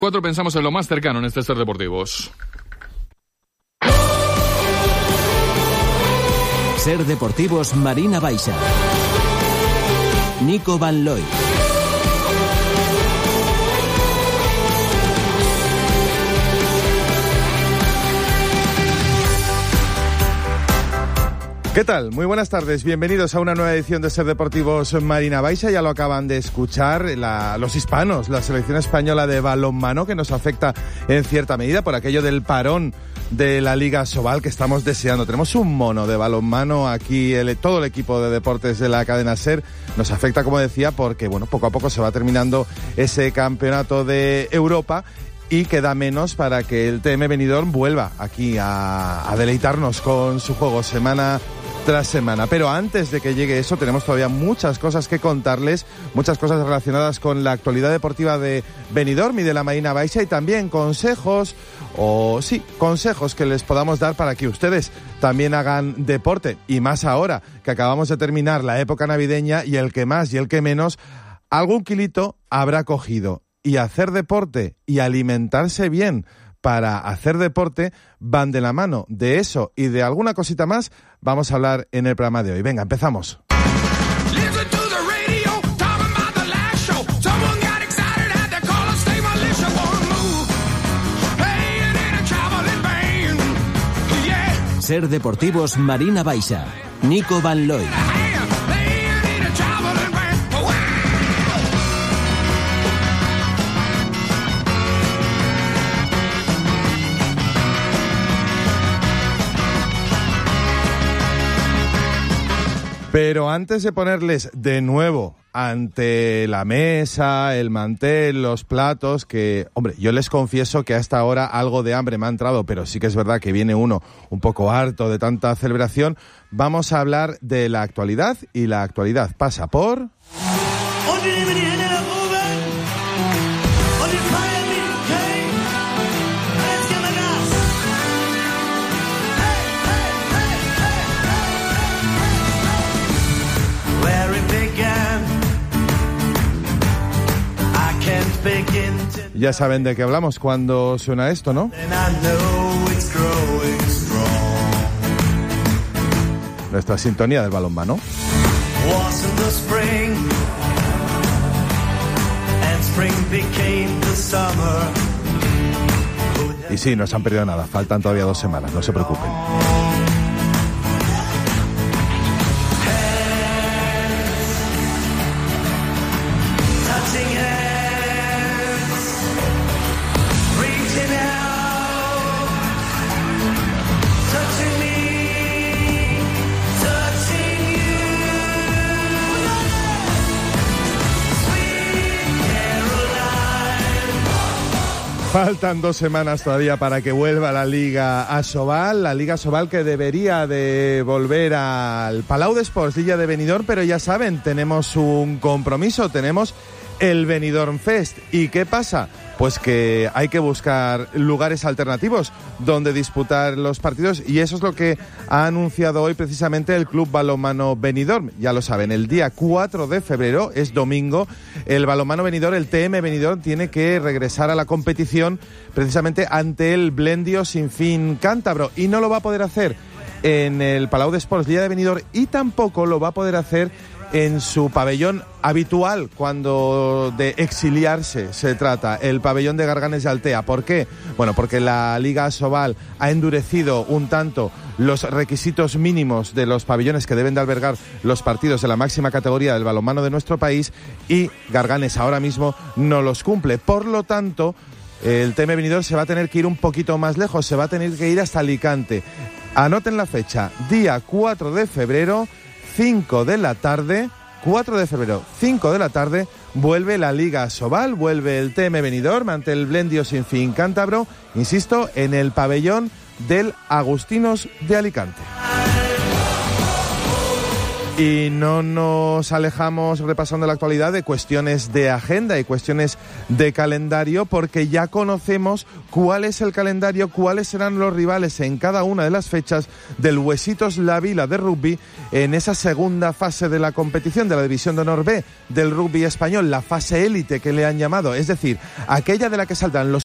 4 pensamos en lo más cercano en este Ser Deportivos. Ser Deportivos Marina Baixa. Nico Van Looy. ¿Qué tal? Muy buenas tardes, bienvenidos a una nueva edición de Ser Deportivos Marina Baixa. Ya lo acaban de escuchar los hispanos, la selección española de balonmano, que nos afecta en cierta medida por aquello del parón de la Liga Sobal que estamos deseando. Tenemos un mono de balonmano aquí, todo el equipo de deportes de la cadena SER. Nos afecta, como decía, porque poco a poco se va terminando ese campeonato de Europa y queda menos para que el TM Benidorm vuelva aquí a deleitarnos con su juego semana tras semana. Pero antes de que llegue eso, tenemos todavía muchas cosas que contarles, muchas cosas relacionadas con la actualidad deportiva de Benidorm y de la Marina Baixa, y también consejos que les podamos dar para que ustedes también hagan deporte, y más ahora que acabamos de terminar la época navideña y el que más y el que menos algún kilito habrá cogido. Y hacer deporte y alimentarse bien para hacer deporte van de la mano. De eso y de alguna cosita más vamos a hablar en el programa de hoy. Venga, empezamos. Ser Deportivos Marina Baixa. Nico Van Looy. Pero antes de ponerles de nuevo ante la mesa, el mantel, los platos, que, hombre, yo les confieso que a esta hora algo de hambre me ha entrado, pero sí que es verdad que viene uno un poco harto de tanta celebración, vamos a hablar de la actualidad, y la actualidad pasa por... Ya saben de qué hablamos cuando suena esto, ¿no? Nuestra sintonía del balonmano. Y sí, no se han perdido nada, faltan todavía 2 semanas, no se preocupen. Faltan 2 semanas todavía para que vuelva la Liga Asobal, la Liga Asobal que debería de volver al Palau d'Esports d'Illa de Benidorm, pero ya saben, tenemos un compromiso, tenemos el Benidorm Fest. ¿Y qué pasa? Pues que hay que buscar lugares alternativos donde disputar los partidos, y eso es lo que ha anunciado hoy precisamente el Club Balonmano Benidorm. Ya lo saben, el día 4 de febrero, es domingo, el Balonmano Benidorm, el TM Benidorm, tiene que regresar a la competición precisamente ante el Blendio Sinfín Cántabro, y no lo va a poder hacer en el Palau d'Esports d'Illa de Benidorm, y tampoco lo va a poder hacer en su pabellón habitual cuando de exiliarse se trata, el pabellón de Garganes de Altea. ¿Por qué? Bueno, porque la Liga Asobal ha endurecido un tanto los requisitos mínimos de los pabellones que deben de albergar los partidos de la máxima categoría del balonmano de nuestro país, y Garganes ahora mismo no los cumple. Por lo tanto, el TM Benidorm se va a tener que ir un poquito más lejos, se va a tener que ir hasta Alicante. Anoten la fecha, día 4 de febrero, 5 de la tarde, 4 de febrero, 5 de la tarde, vuelve la Liga Asobal, vuelve el TM Benidorm ante el Blendio Sinfín Cántabro, insisto, en el pabellón del Agustinos de Alicante. Y no nos alejamos, repasando la actualidad, de cuestiones de agenda y cuestiones de calendario, porque ya conocemos cuál es el calendario, cuáles serán los rivales en cada una de las fechas del Huesitos La Vila de rugby en esa segunda fase de la competición de la División de Honor B del rugby español, la fase élite que le han llamado, es decir, aquella de la que saltan los